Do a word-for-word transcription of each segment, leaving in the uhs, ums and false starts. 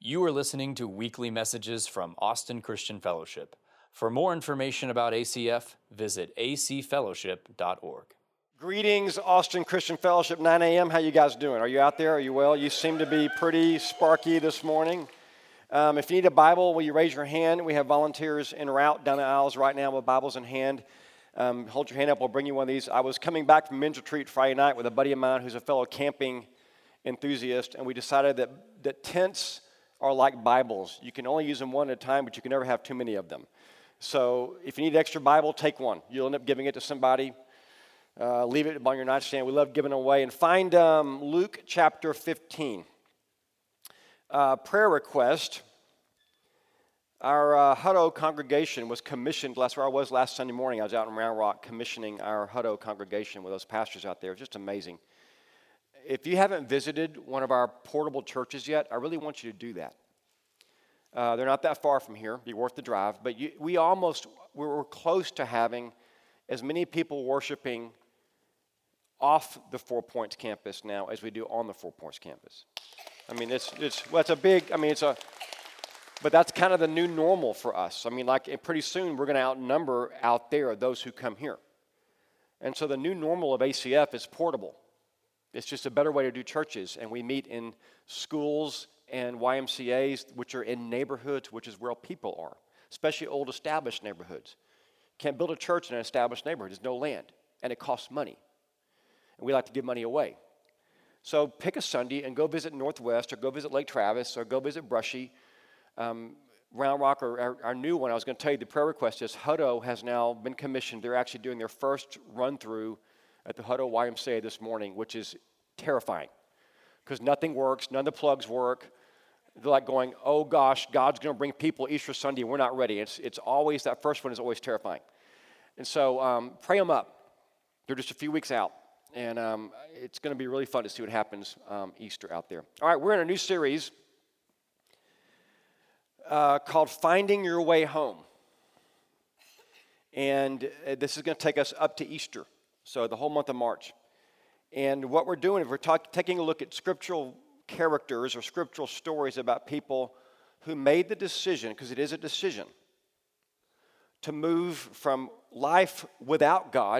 You are listening to weekly messages from Austin Christian Fellowship. For more information about A C F, visit a c fellowship dot org. Greetings, Austin Christian Fellowship, nine a.m. How you guys doing? Are you out there? Are you well? You seem to be pretty sparky this morning. Um, if you need a Bible, will you raise your hand? We have volunteers en route down the aisles right now with Bibles in hand. Um, hold your hand up. We'll bring you one of these. I was coming back from men's retreat Friday night with a buddy of mine who's a fellow camping enthusiast, and we decided that, that tents are like Bibles. You can only use them one at a time, but you can never have too many of them. So if you need an extra Bible, take one. You'll end up giving it to somebody. Uh, leave it on your nightstand. We love giving away. And find um, Luke chapter fifteen. Uh, prayer request. Our uh, Hutto congregation was commissioned. That's where I was last Sunday morning. I was out in Round Rock commissioning our Hutto congregation with those pastors out there. It was just amazing. If you haven't visited one of our portable churches yet, I really want you to do that. Uh, they're not that far from here. It'd be worth the drive. But you, we almost, we were close to having as many people worshiping off the Four Points campus now as we do on the Four Points campus. I mean, it's, it's, well, it's a big, I mean, it's a, but that's kind of the new normal for us. I mean, like pretty soon we're going to outnumber out there those who come here. And so the new normal of A C F is portable. It's just a better way to do churches, and we meet in schools and Y M C As, which are in neighborhoods, which is where people are, especially old established neighborhoods. Can't build a church in an established neighborhood. There's no land, and it costs money. And we like to give money away. So pick a Sunday and go visit Northwest, or go visit Lake Travis, or go visit Brushy. Um, Round Rock, or our, our new one, I was going to tell you the prayer request is Hutto has now been commissioned. They're actually doing their first run-through at the Hutto Y M C A this morning, which is terrifying because nothing works, none of the plugs work. They're like going, oh gosh, God's going to bring people Easter Sunday, and we're not ready. It's, it's always, that first one is always terrifying. And so um, pray them up. They're just a few weeks out, and um, it's going to be really fun to see what happens um, Easter out there. All right, we're in a new series uh, called Finding Your Way Home. And uh, this is going to take us up to Easter. So the whole month of March. And what we're doing is we're talk, taking a look at scriptural characters or scriptural stories about people who made the decision, because it is a decision, to move from life without God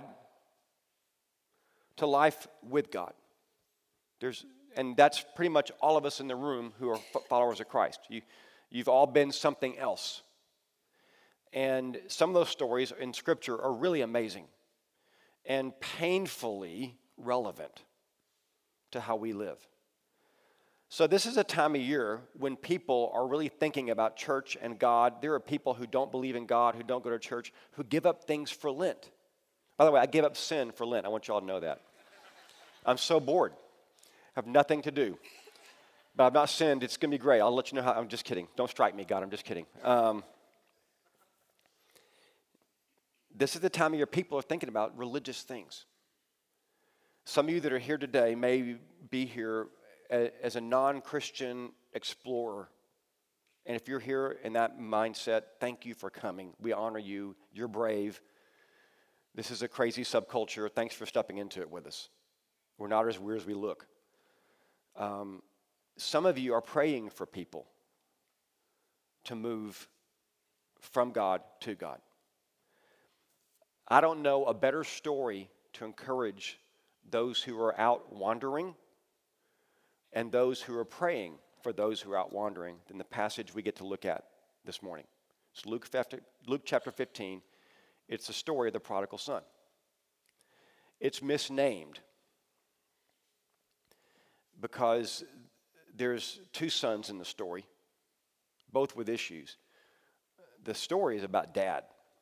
to life with God. There's, and that's pretty much all of us in the room who are followers of Christ. You, you've all been something else. And some of those stories in Scripture are really amazing and painfully relevant to how we live. So this is a time of year when people are really thinking about church and God. There are people who don't believe in God, who don't go to church, who give up things for Lent. By the way, I give up sin for Lent. I want you all to know that. I'm so bored. I have nothing to do. But I've not sinned. It's going to be great. I'll let you know how. I'm just kidding. Don't strike me, God. I'm just kidding. Um, This is the time of year people are thinking about religious things. Some of you that are here today may be here as a non-Christian explorer. And if you're here in that mindset, thank you for coming. We honor you. You're brave. This is a crazy subculture. Thanks for stepping into it with us. We're not as weird as we look. Um, some of you are praying for people to move from God to God. I don't know a better story to encourage those who are out wandering and those who are praying for those who are out wandering than the passage we get to look at this morning. It's Luke, Luke chapter fifteen. It's the story of the prodigal son. It's misnamed because there's two sons in the story, both with issues. The story is about dad.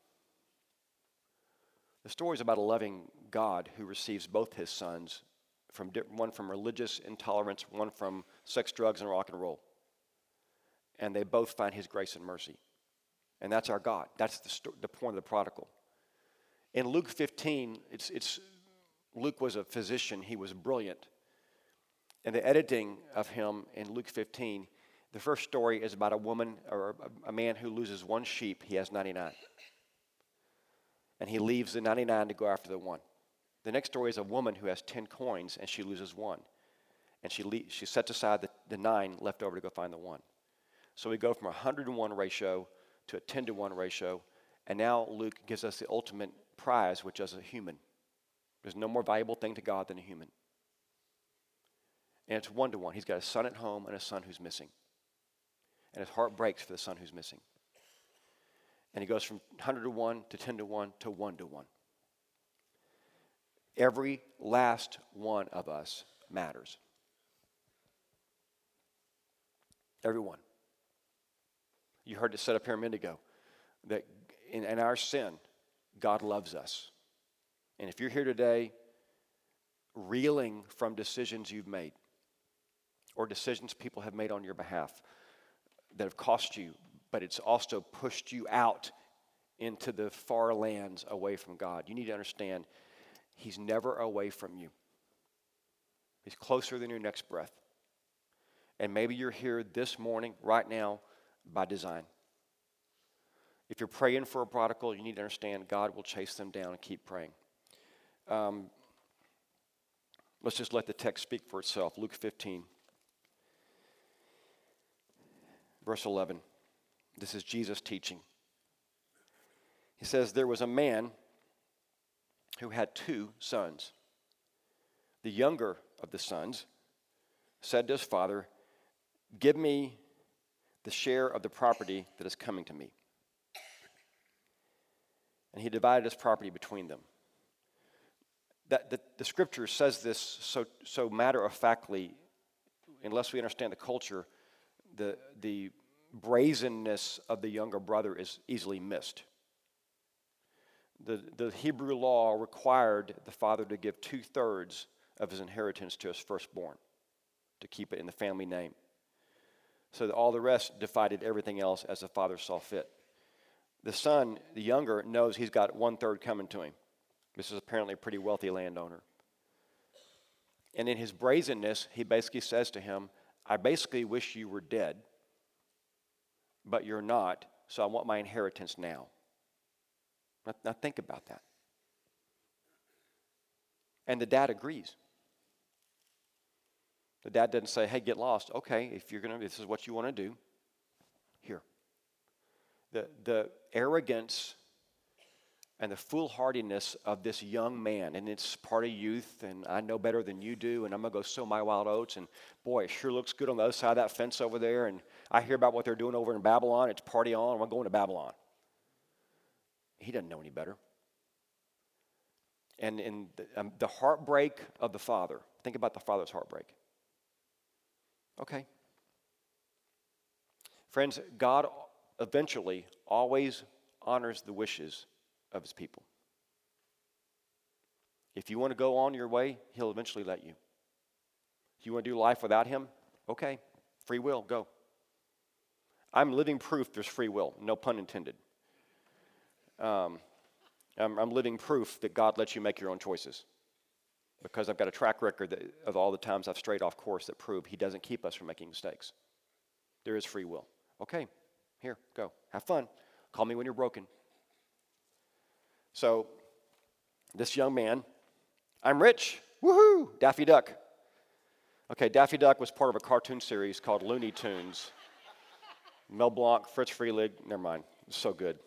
The story is about a loving God who receives both his sons, from one from religious intolerance, one from sex, drugs, and rock and roll. And they both find his grace and mercy. And that's our God. That's the, sto- the point of the prodigal. In Luke fifteen, it's, it's Luke was a physician. He was brilliant. And the editing of him in Luke fifteen, the first story is about a woman or a, a man who loses one sheep. He has ninety-nine. And he leaves the ninety-nine to go after the one. The next story is a woman who has ten coins and she loses one. And she le- she sets aside the, the nine left over to go find the one. So we go from a one hundred to one ratio to a ten to one ratio, and now Luke gives us the ultimate prize, which is a human. There's no more valuable thing to God than a human. And it's one to one. He's got a son at home and a son who's missing. And his heart breaks for the son who's missing. And he goes from one hundred to one to ten to one to one to one. Every last one of us matters. Everyone. You heard it said up here a minute ago that in, in our sin, God loves us. And if you're here today reeling from decisions you've made or decisions people have made on your behalf that have cost you, but it's also pushed you out into the far lands away from God, you need to understand He's never away from you. He's closer than your next breath. And maybe you're here this morning, right now, by design. If you're praying for a prodigal, you need to understand God will chase them down and keep praying. Um, let's just let the text speak for itself. Luke fifteen, verse eleven. This is Jesus teaching. He says, there was a man who had two sons. The younger of the sons said to his father, give me the share of the property that is coming to me. And he divided his property between them. That the, the scripture says this so so matter-of-factly, unless we understand the culture, the the brazenness of the younger brother is easily missed. The, the Hebrew law required the father to give two-thirds of his inheritance to his firstborn, to keep it in the family name. So that all the rest divided everything else as the father saw fit. The son, the younger, knows he's got one-third coming to him. This is apparently a pretty wealthy landowner. And in his brazenness, he basically says to him, I basically wish you were dead, but you're not, so I want my inheritance now. Now, now think about that. And the dad agrees. The dad doesn't say, hey, get lost. Okay, if you're going to, this is what you want to do, here. The, the arrogance and the foolhardiness of this young man, and it's part of youth, and I know better than you do, and I'm going to go sow my wild oats, and boy, it sure looks good on the other side of that fence over there, and I hear about what they're doing over in Babylon. It's party on. I'm going to Babylon. He doesn't know any better. And in the, um, the heartbreak of the father, think about the father's heartbreak. Okay. Friends, God eventually always honors the wishes of his people. If you want to go on your way, he'll eventually let you. If you want to do life without him, okay, free will, go. I'm living proof there's free will, no pun intended. Um, I'm, I'm living proof that God lets you make your own choices, because I've got a track record that, of all the times I've strayed off course that prove he doesn't keep us from making mistakes. There is free will. Okay, here, go. Have fun. Call me when you're broken. So, this young man, I'm rich. Woohoo! Daffy Duck. Okay, Daffy Duck was part of a cartoon series called Looney Tunes. Mel Blanc, Fritz Frelig, never mind. It's so good.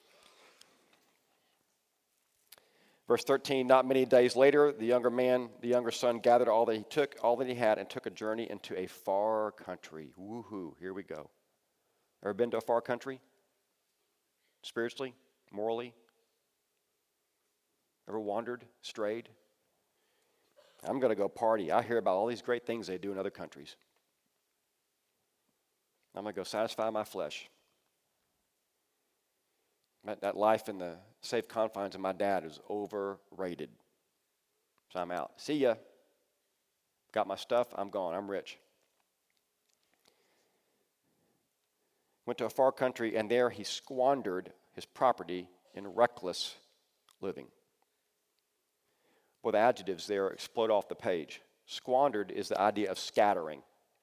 Verse thirteen, not many days later, the younger man, the younger son, gathered all that he took, all that he had, and took a journey into a far country. Woohoo, here we go. Ever been to a far country? Spiritually? Morally? Ever wandered, strayed? I'm going to go party. I hear about all these great things they do in other countries. I'm going to go satisfy my flesh. That, that life in the safe confines of my dad is overrated. So I'm out. See ya. Got my stuff. I'm gone. I'm rich. Went to a far country, and there he squandered his property in reckless living. Well, the adjectives there explode off the page. Squandered is the idea of scattering.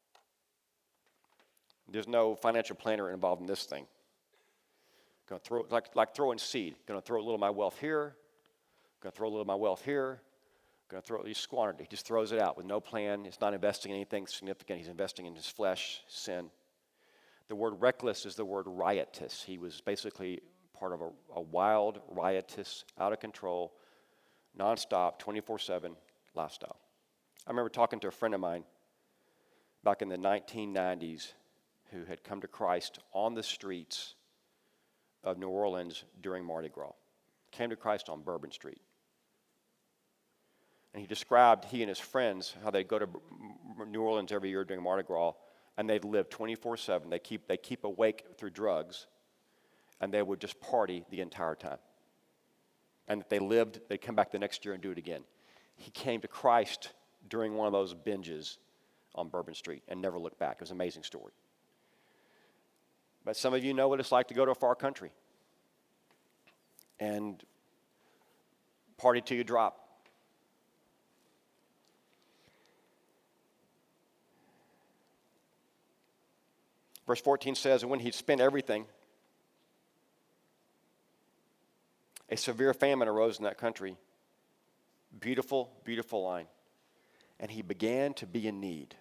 There's no financial planner involved in this thing. Going to throw like like throwing seed. Going to throw a little of my wealth here. Going to throw a little of my wealth here. Going to throw. He squandered it. He just throws it out with no plan. He's not investing in anything significant. He's investing in his flesh, sin. The word reckless is the word riotous. He was basically part of a, a wild, riotous, out of control, nonstop, twenty-four seven lifestyle. I remember talking to a friend of mine back in the nineteen nineties who had come to Christ on the streets of New Orleans during Mardi Gras. Came to Christ on Bourbon Street. And he described, he and his friends, how they'd go to New Orleans every year during Mardi Gras, and they'd live twenty-four seven. They keep, they keep awake through drugs, and they would just party the entire time. And if they lived, they'd come back the next year and do it again. He came to Christ during one of those binges on Bourbon Street and never looked back. It was an amazing story. But some of you know what it's like to go to a far country and party till you drop. Verse fourteen says, and when he'd spent everything, a severe famine arose in that country. Beautiful, beautiful line. And he began to be in need.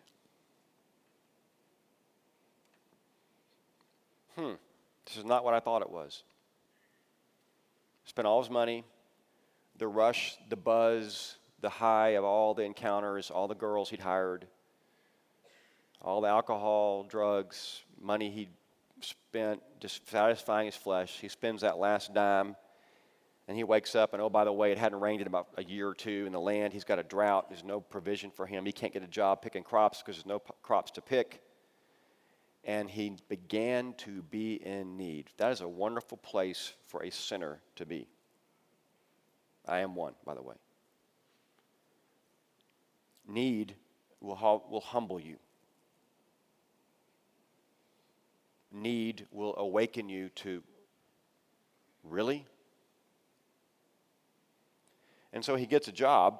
Hmm, this is not what I thought it was. Spent all his money, the rush, the buzz, the high of all the encounters, all the girls he'd hired, all the alcohol, drugs, money he'd spent just satisfying his flesh. He spends that last dime, and he wakes up, and oh, by the way, it hadn't rained in about a year or two in the land. He's got a drought. There's no provision for him. He can't get a job picking crops because there's no p- crops to pick. And he began to be in need. That is a wonderful place for a sinner to be. I am one, by the way. Need will, hum- will humble you. Need will awaken you to, really? And so he gets a job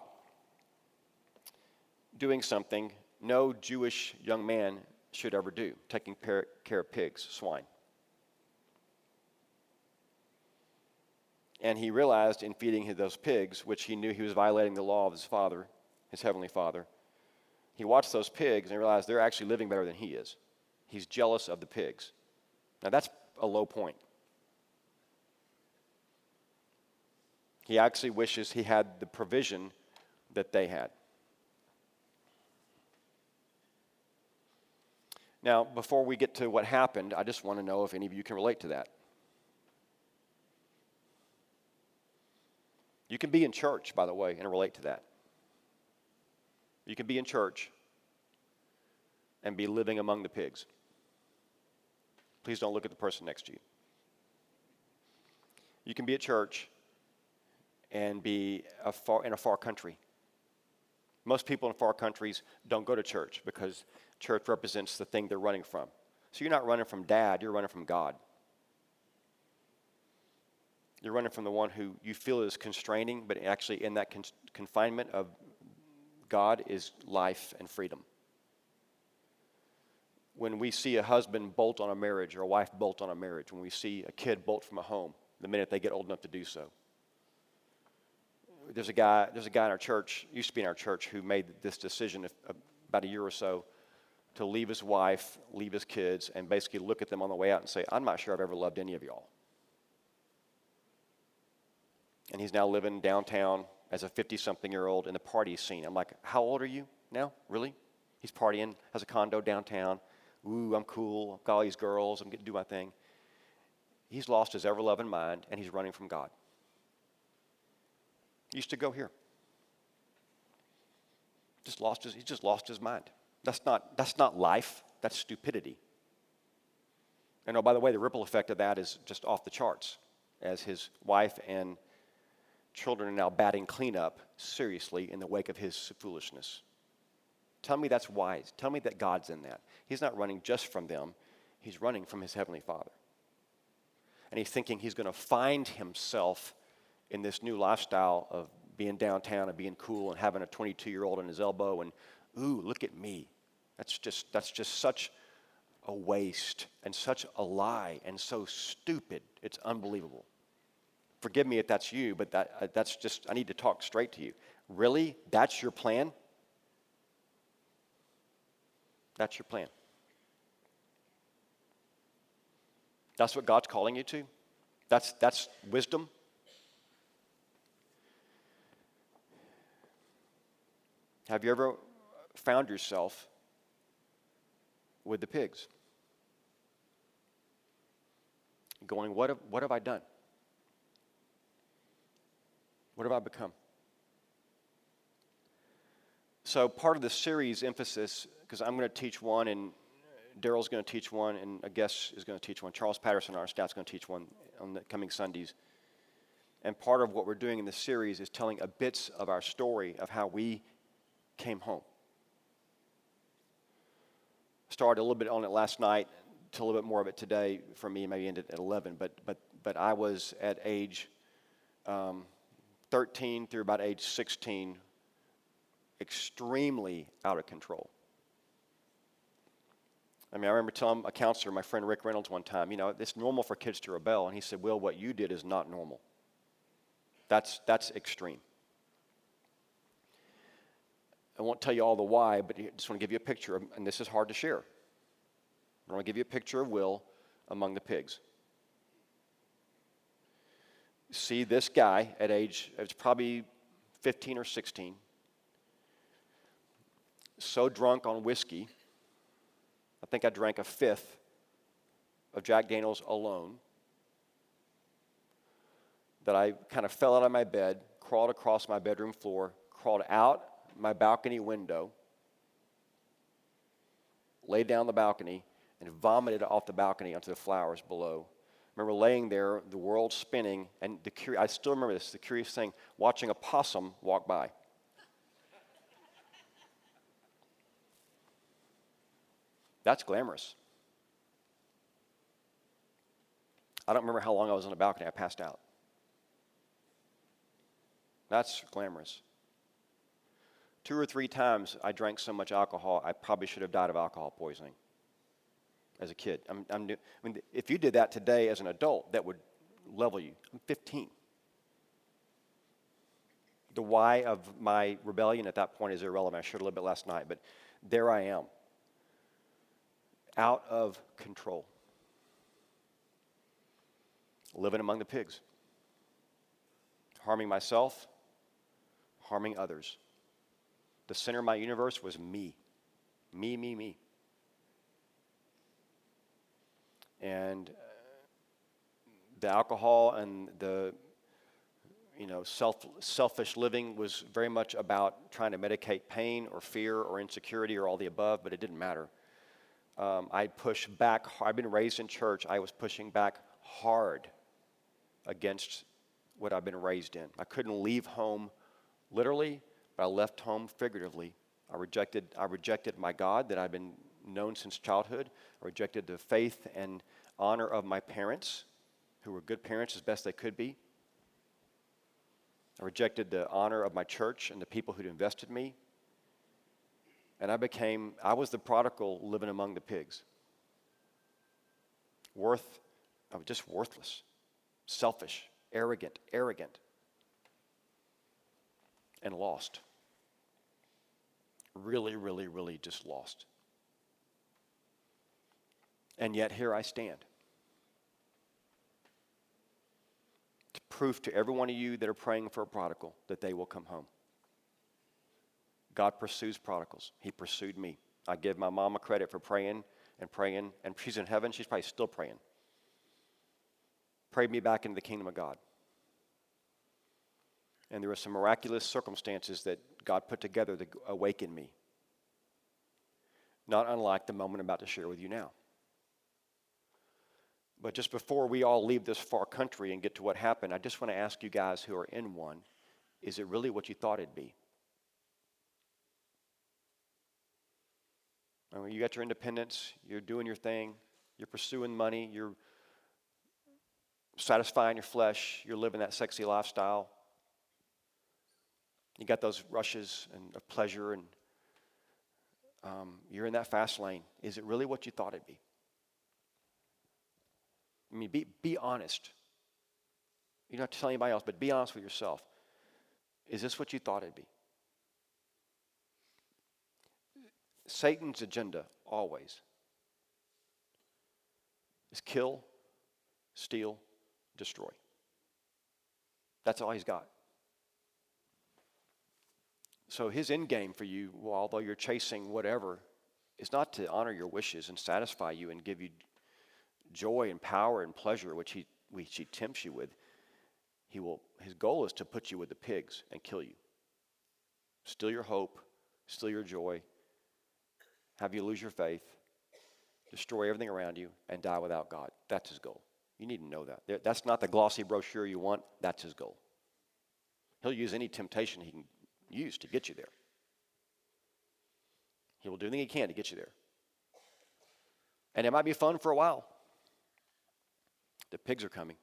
doing something no Jewish young man should ever do, taking care of pigs, swine. And he realized in feeding those pigs, which he knew he was violating the law of his father, his heavenly Father, he watched those pigs and he realized they're actually living better than he is. He's jealous of the pigs. Now that's a low point. He actually wishes he had the provision that they had. Now, before we get to what happened, I just want to know if any of you can relate to that. You can be in church, by the way, and relate to that. You can be in church and be living among the pigs. Please don't look at the person next to you. You can be at church and be a far, in a far country. Most people in far countries don't go to church because church represents the thing they're running from. So you're not running from dad, you're running from God. You're running from the one who you feel is constraining, but actually in that con- confinement of God is life and freedom. When we see a husband bolt on a marriage or a wife bolt on a marriage, when we see a kid bolt from a home the minute they get old enough to do so. There's a guy, there's a guy in our church, used to be in our church, who made this decision if, uh, about a year or so to leave his wife, leave his kids, and basically look at them on the way out and say, I'm not sure I've ever loved any of y'all. And he's now living downtown as a fifty-something-year-old in the party scene. I'm like, how old are you now? Really? He's partying, has a condo downtown. Ooh, I'm cool. I've got all these girls. I'm getting to do my thing. He's lost his ever-loving mind, and he's running from God. He used to go here. Just lost his, he just lost his mind. That's not, that's not life. That's stupidity. And oh, by the way, the ripple effect of that is just off the charts, as his wife and children are now batting cleanup seriously in the wake of his foolishness. Tell me that's wise. Tell me that God's in that. He's not running just from them. He's running from his heavenly Father. And he's thinking he's going to find himself in this new lifestyle of being downtown and being cool and having a twenty-two-year-old on his elbow and, ooh, look at me. That's just, that's just such a waste and such a lie and so stupid. It's unbelievable. Forgive me if that's you, but that, that's just, I need to talk straight to you. Really? That's your plan? That's your plan. That's what God's calling you to? That's, that's wisdom? Have you ever found yourself with the pigs? Going, what have, what have I done? What have I become? So part of the series emphasis, because I'm going to teach one, and Daryl's going to teach one, and a guest is going to teach one. Charles Patterson, our staff, is going to teach one on the coming Sundays. And part of what we're doing in this series is telling a bits of our story of how we came home. Started a little bit on it last night, to a little bit more of it today for me, maybe ended at eleven. But but but I was at age um, thirteen through about age sixteen, extremely out of control. I mean, I remember telling a counselor, my friend Rick Reynolds, one time, you know, it's normal for kids to rebel. And he said, Will, what you did is not normal. That's, that's extreme. I won't tell you all the why, but I just want to give you a picture, of, and this is hard to share. I want to give you a picture of Will among the pigs. See this guy at age, it's probably fifteen or sixteen, so drunk on whiskey, I think I drank a fifth of Jack Daniels alone, that I kind of fell out of my bed, crawled across my bedroom floor, crawled out my balcony window, laid down on the balcony, and vomited off the balcony onto the flowers below. I remember laying there, the world spinning, and the cur- I still remember this, the curious thing, watching a possum walk by. That's glamorous. I don't remember how long I was on the balcony. I passed out. That's glamorous. Two or three times I drank so much alcohol, I probably should have died of alcohol poisoning as a kid. I'm, I'm, I mean, if you did that today as an adult, that would level you. I'm fifteen. The why of my rebellion at that point is irrelevant. I shared a little bit last night, but there I am, out of control, living among the pigs, harming myself, harming others. The center of my universe was me. Me, me, me. And the alcohol and the, you know, self, selfish living was very much about trying to medicate pain or fear or insecurity or all the above, but it didn't matter. Um, I pushed back. I've been raised in church. I was pushing back hard against what I've been raised in. I couldn't leave home literally, but I left home figuratively. I rejected, I rejected my God that I'd been known since childhood. I rejected the faith and honor of my parents, who were good parents as best they could be. I rejected the honor of my church and the people who'd invested in me. And I became, I was the prodigal living among the pigs. Worth, I was just worthless, selfish, arrogant, arrogant, and lost. Really, really, really just lost. And yet here I stand. To prove to every one of you that are praying for a prodigal that they will come home. God pursues prodigals. He pursued me. I give my mama credit for praying and praying, and she's in heaven. She's probably still praying. Prayed me back into the kingdom of God. And there were some miraculous circumstances that God put together to awaken me. Not unlike the moment I'm about to share with you now. But just before we all leave this far country and get to what happened, I just want to ask you guys who are in one, is it really what you thought it'd be? I mean, you got your independence, you're doing your thing, you're pursuing money, you're satisfying your flesh, you're living that sexy lifestyle. You got those rushes and of pleasure, and um, you're in that fast lane. Is it really what you thought it'd be? I mean, be, be honest. You don't have to tell anybody else, but be honest with yourself. Is this what you thought it'd be? Satan's agenda, always, is kill, steal, destroy. That's all he's got. So his end game for you, well, although you're chasing whatever, is not to honor your wishes and satisfy you and give you joy and power and pleasure, which he, which he tempts you with. He will. His goal is to put you with the pigs and kill you. Steal your hope, steal your joy, have you lose your faith, destroy everything around you, and die without God. That's his goal. You need to know that. That's not the glossy brochure you want. That's his goal. He'll use any temptation he can use to get you there. He will do anything he can to get you there. And it might be fun for a while. The pigs are coming.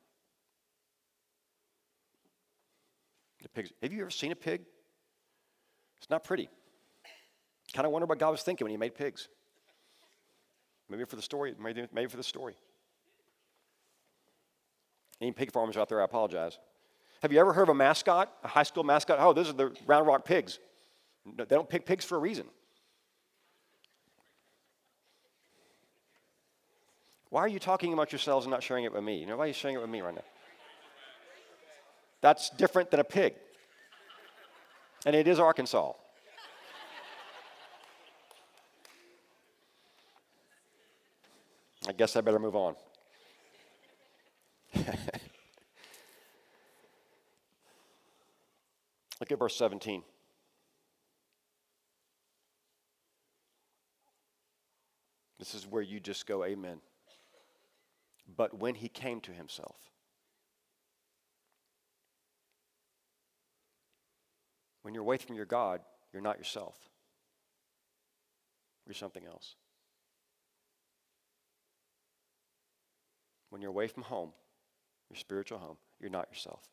The pigs. Have you ever seen a pig? It's not pretty. Kind of wonder what God was thinking when he made pigs. Maybe for the story, maybe, maybe for the story. Any pig farmers out there, I apologize. Have you ever heard of a mascot, a high school mascot? Oh, those are the Round Rock pigs. No, they don't pick pigs for a reason. Why are you talking about yourselves and not sharing it with me? You know, why are you sharing it with me right now? That's different than a pig. And it is Arkansas. I guess I better move on. Look at verse seventeen. This is where you just go, amen. But when he came to himself. When you're away from your God, you're not yourself. You're something else. When you're away from home, your spiritual home, you're not yourself.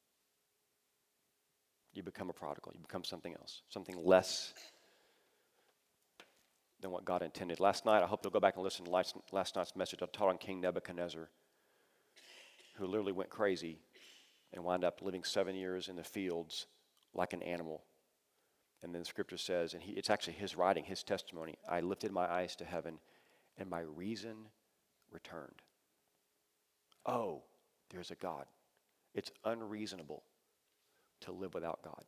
You become a prodigal. You become something else, something less than what God intended. Last night, I hope you'll go back and listen to last, last night's message. I taught on King Nebuchadnezzar, who literally went crazy and wound up living seven years in the fields like an animal. And then the scripture says, and he, it's actually his writing, his testimony, I lifted my eyes to heaven, and my reason returned. Oh, there's a God. It's unreasonable to live without God.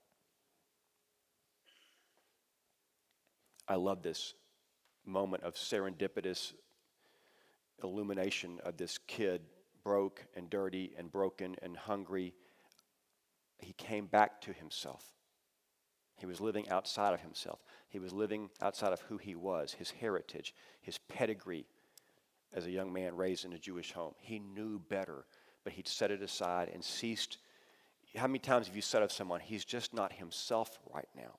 I love this moment of serendipitous illumination of this kid, broke and dirty and broken and hungry. He came back to himself. He was living outside of himself. He was living outside of who he was, his heritage, his pedigree as a young man raised in a Jewish home. He knew better, but he'd set it aside and ceased. How many times have you said of someone, he's just not himself right now?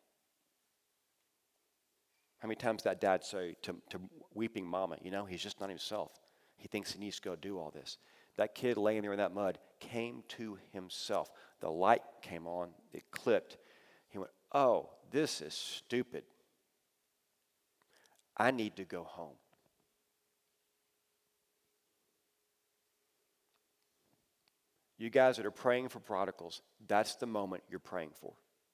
How many times that dad say to, to weeping mama, you know, he's just not himself. He thinks he needs to go do all this. That kid laying there in that mud came to himself. The light came on, it clicked. He went, oh, this is stupid. I need to go home. You guys that are praying for prodigals, that's the moment you're praying for.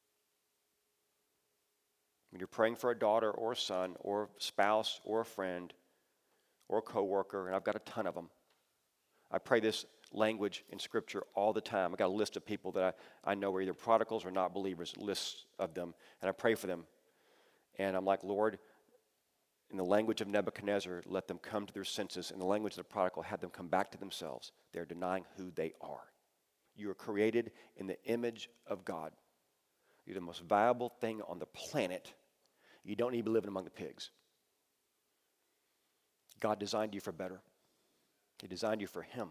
When you're praying for a daughter or a son or a spouse or a friend or a coworker, and I've got a ton of them. I pray this language in Scripture all the time. I've got a list of people that I, I know are either prodigals or not believers, lists of them, and I pray for them. And I'm like, Lord, in the language of Nebuchadnezzar, let them come to their senses. In the language of the prodigal, have them come back to themselves. They're denying who they are. You are created in the image of God. You're the most valuable thing on the planet. You don't need to be living among the pigs. God designed you for better. He designed you for Him.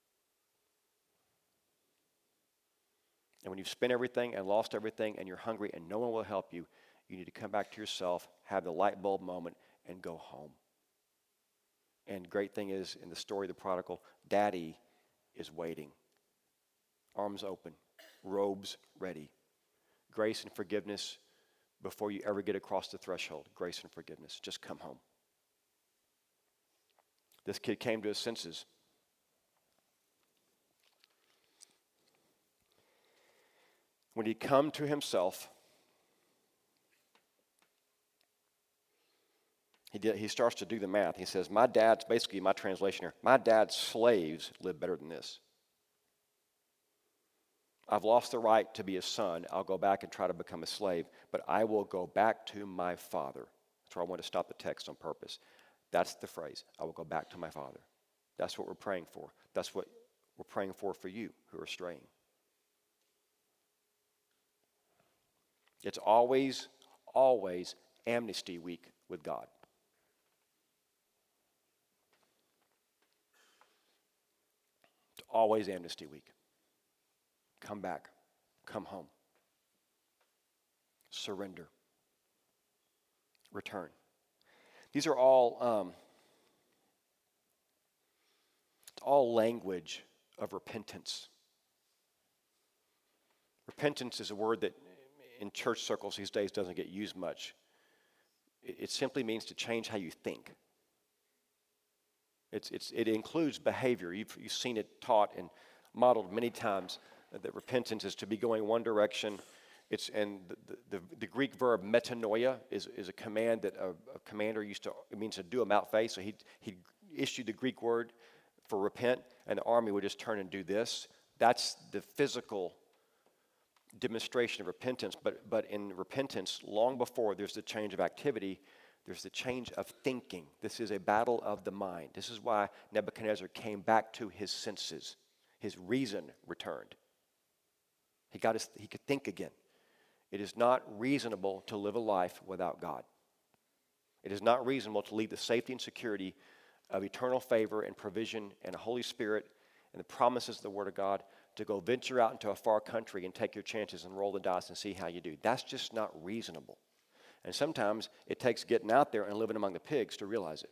And when you've spent everything and lost everything and you're hungry and no one will help you, you need to come back to yourself, have the light bulb moment, and go home. And great thing is, in the story of the prodigal, Daddy is waiting. Arms open, robes ready. Grace and forgiveness before you ever get across the threshold. Grace and forgiveness. Just come home. This kid came to his senses. When he'd come to himself, He, did, he starts to do the math. He says, my dad's, basically my translation here, my dad's slaves live better than this. I've lost the right to be a son. I'll go back and try to become a slave, but I will go back to my father. That's where I want to stop the text on purpose. That's the phrase. I will go back to my father. That's what we're praying for. That's what we're praying for for you who are straying. It's always, always amnesty week with God. It's always amnesty week. Come back. Come home. Surrender. Return. These are all um, all language of repentance. Repentance is a word that in church circles these days doesn't get used much. It, it simply means to change how you think. It's, it's, it includes behavior. You've, you've seen it taught and modeled many times that repentance is to be going one direction. It's, and the, the, the Greek verb metanoia is, is a command that a, a commander used to, it means to do about face. So he he issued the Greek word for repent, and the army would just turn and do this. That's the physical demonstration of repentance. But, but in repentance, long before there's the change of activity, there's the change of thinking. This is a battle of the mind. This is why Nebuchadnezzar came back to his senses. His reason returned. He got his, he could think again. It is not reasonable to live a life without God. It is not reasonable to leave the safety and security of eternal favor and provision and a Holy Spirit and the promises of the Word of God to go venture out into a far country and take your chances and roll the dice and see how you do. That's just not reasonable. And sometimes it takes getting out there and living among the pigs to realize it.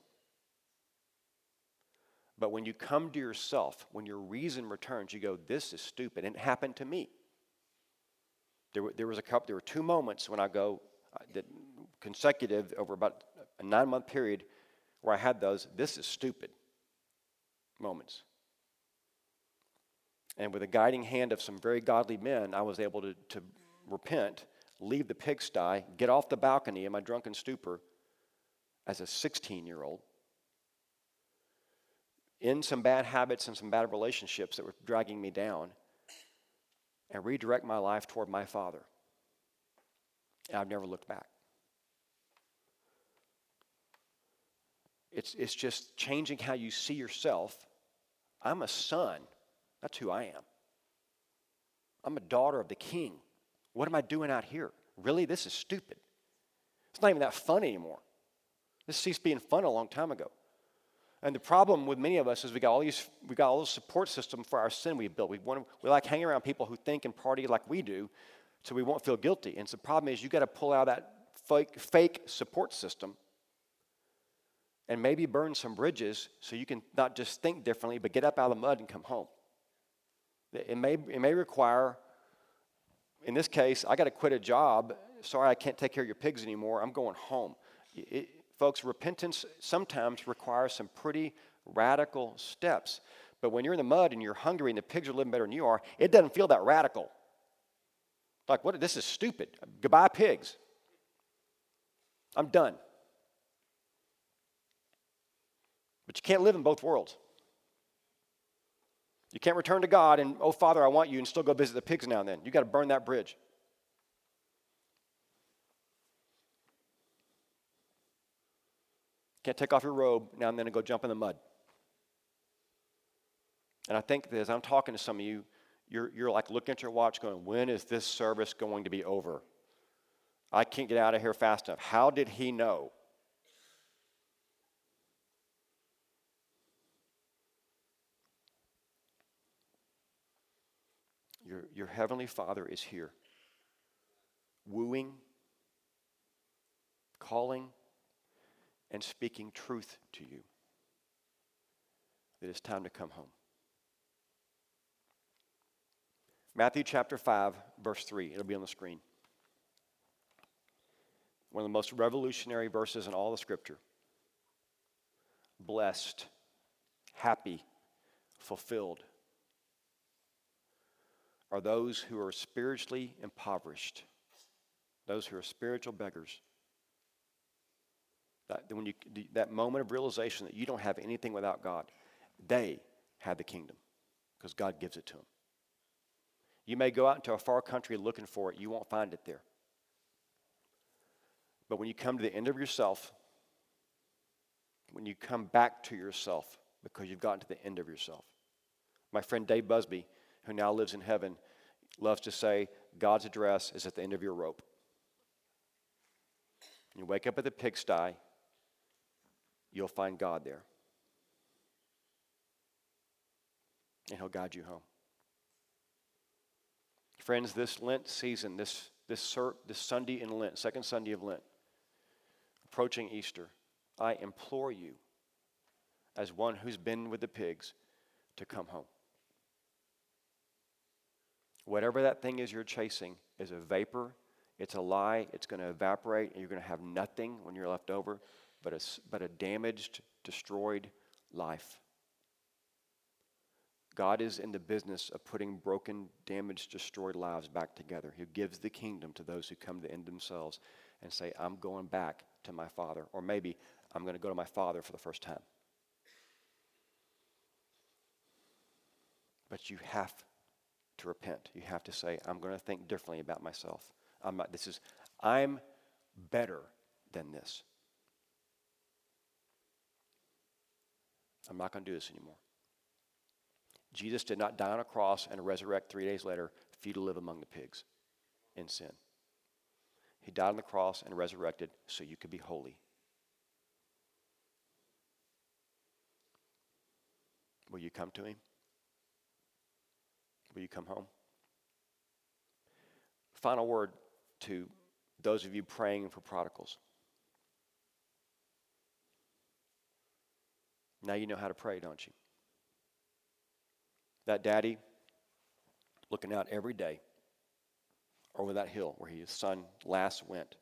But when you come to yourself, when your reason returns, you go, this is stupid. And it happened to me. There, there was a couple, there were two moments when I go, uh, that consecutive over about a nine-month period where I had those, this is stupid moments. And with the guiding hand of some very godly men, I was able to, to repent, leave the pigsty, get off the balcony in my drunken stupor as a sixteen-year-old, in some bad habits and some bad relationships that were dragging me down, and redirect my life toward my Father. And I've never looked back. It's, it's just changing how you see yourself. I'm a son. That's who I am. I'm a daughter of the King. What am I doing out here? Really? This is stupid. It's not even that fun anymore. This ceased being fun a long time ago. And the problem with many of us is we got all these, we got all this support system for our sin we built. We want to, we like hanging around people who think and party like we do, so we won't feel guilty. And so the problem is you got to pull out that fake, fake support system and maybe burn some bridges so you can not just think differently, but get up out of the mud and come home. It may, it may require, in this case, I got to quit a job. Sorry, I can't take care of your pigs anymore. I'm going home. It, Folks, repentance sometimes requires some pretty radical steps. But when you're in the mud and you're hungry and the pigs are living better than you are, it doesn't feel that radical. Like, what? This is stupid. Goodbye, pigs. I'm done. But you can't live in both worlds. You can't return to God and, oh, Father, I want you, and still go visit the pigs now and then. You got to burn that bridge. Can't take off your robe now and then and go jump in the mud. And I think that as I'm talking to some of you, you're, you're like looking at your watch going, when is this service going to be over? I can't get out of here fast enough. How did he know? Your, your heavenly Father is here, wooing, calling, and speaking truth to you, that it's time to come home. Matthew chapter five, verse three. It'll be on the screen. One of the most revolutionary verses in all the Scripture. Blessed, happy, fulfilled are those who are spiritually impoverished, those who are spiritual beggars. That, when you, that moment of realization that you don't have anything without God, they had the kingdom because God gives it to them. You may go out into a far country looking for it. You won't find it there. But when you come to the end of yourself, when you come back to yourself because you've gotten to the end of yourself. My friend Dave Busby, who now lives in heaven, loves to say, God's address is at the end of your rope. You wake up at the pigsty, you'll find God there. And he'll guide you home. Friends, this Lent season, this, this, this Sunday in Lent, second Sunday of Lent, approaching Easter, I implore you, as one who's been with the pigs, to come home. Whatever that thing is you're chasing is a vapor, it's a lie, it's going to evaporate, and you're going to have nothing when you're left over but a, but a damaged, destroyed life. God is in the business of putting broken, damaged, destroyed lives back together. He gives the kingdom to those who come to end themselves and say, I'm going back to my Father. Or maybe I'm going to go to my Father for the first time. But you have to repent. You have to say, I'm going to think differently about myself. I'm not, this is, I'm better than this. I'm not going to do this anymore. Jesus did not die on a cross and resurrect three days later for you to live among the pigs in sin. He died on the cross and resurrected so you could be holy. Will you come to him? Will you come home? Final word to those of you praying for prodigals. Now you know how to pray, don't you? That daddy looking out every day over that hill where his son last went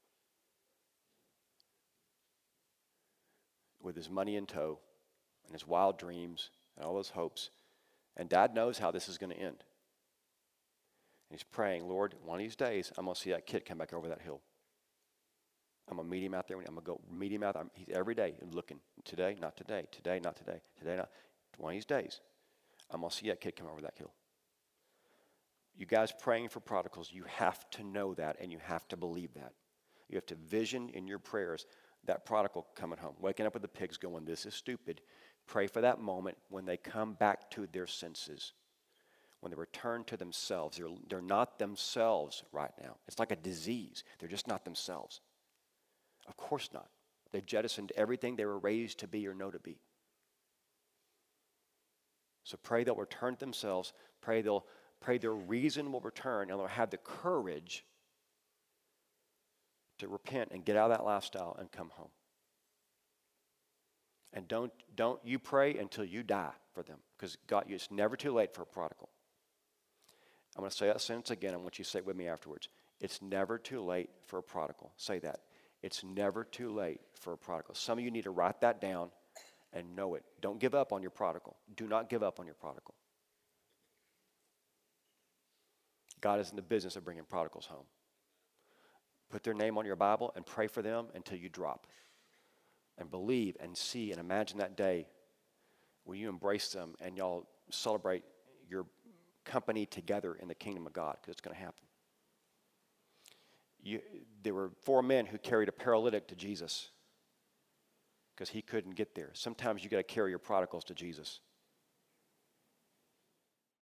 with his money in tow and his wild dreams and all those hopes. And dad knows how this is going to end. And he's praying, Lord, one of these days I'm going to see that kid come back over that hill. I'm going to meet him out there. I'm going to go meet him out there. He's every day looking. Today, not today. Today, not today. Today, not. One of these days, I'm going to see that kid come over that hill. You guys praying for prodigals, you have to know that and you have to believe that. You have to vision in your prayers that prodigal coming home, waking up with the pigs going, this is stupid. Pray for that moment when they come back to their senses, when they return to themselves. They're, they're not themselves right now. It's like a disease. They're just not themselves. Of course not. They've jettisoned everything they were raised to be or know to be. So pray they'll return to themselves. Pray they'll pray their reason will return and they'll have the courage to repent and get out of that lifestyle and come home. And don't don't you pray until you die for them, because God, it's never too late for a prodigal. I'm going to say that sentence again. I want you to say it with me afterwards. It's never too late for a prodigal. Say that. It's never too late for a prodigal. Some of you need to write that down and know it. Don't give up on your prodigal. Do not give up on your prodigal. God is in the business of bringing prodigals home. Put their name on your Bible and pray for them until you drop. And believe and see and imagine that day when you embrace them and y'all celebrate your company together in the kingdom of God, because it's going to happen. You, there were four men who carried a paralytic to Jesus because he couldn't get there. Sometimes you got to carry your prodigals to Jesus.